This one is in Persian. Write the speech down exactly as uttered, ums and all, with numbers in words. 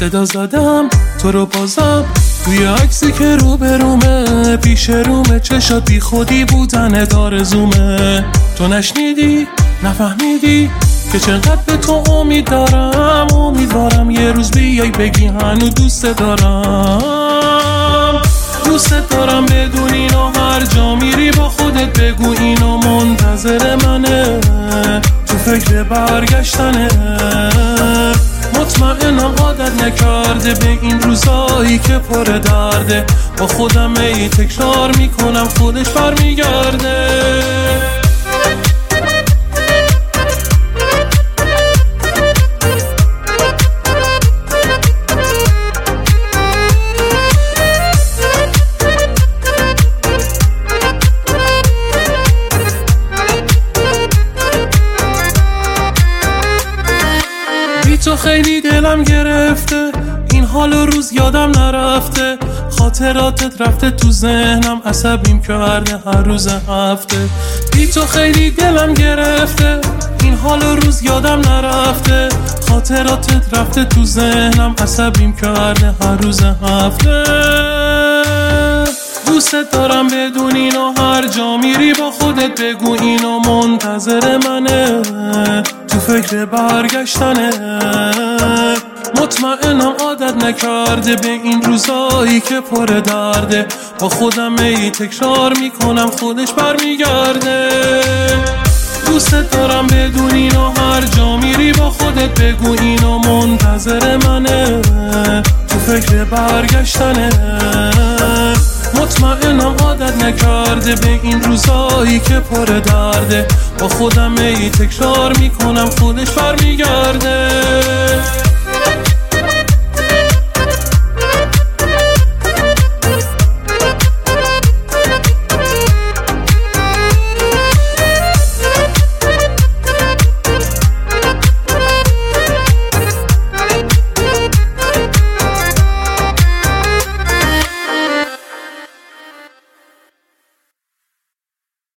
صدا زدم تو رو بازم توی عکسی که رو به رومه، پیش رومه چشات بی خودی بودن دارزومه. تو نشنیدی نفهمیدی که چقدر به تو امید دارم، امیدوارم یه روز بیای بگی هنو دوست دارم. دوست دارم بدون اینو هر جا میری با خودت بگو اینو منتظر منه، تو فکر برگشتنه. مطمئنم عادت نکرده به این روزایی که پر درده، با خودم ای تکرار میکنم خودش برمیگرده. تو خیلی دلم گرفته، این حال و روز یادم نرفته، خاطراتت رفته تو ذهنم، عصبیم کرده هر روز هفته. بی تو خیلی دلم گرفته، این حال و روز یادم نرفته، خاطراتت رفته تو ذهنم، عصبیم کرده هر روز هفته. دوست دارم بدون اینو هر جا میری با خودت بگو اینو منتظر منه، تو فکر برگشتنه. مطمئنم عادت نکرده به این روزایی که پر درده، با خودم ای تکرار میکنم خودش برمیگرده. دوست دارم بدون اینو هر جا میری با خودت بگو اینو منتظر منه، تو فکر برگشتنه. مطمئنم عادت نکرده به این روزایی که پر درده، با خودم ای تکرار میکنم خودش برمیگرده.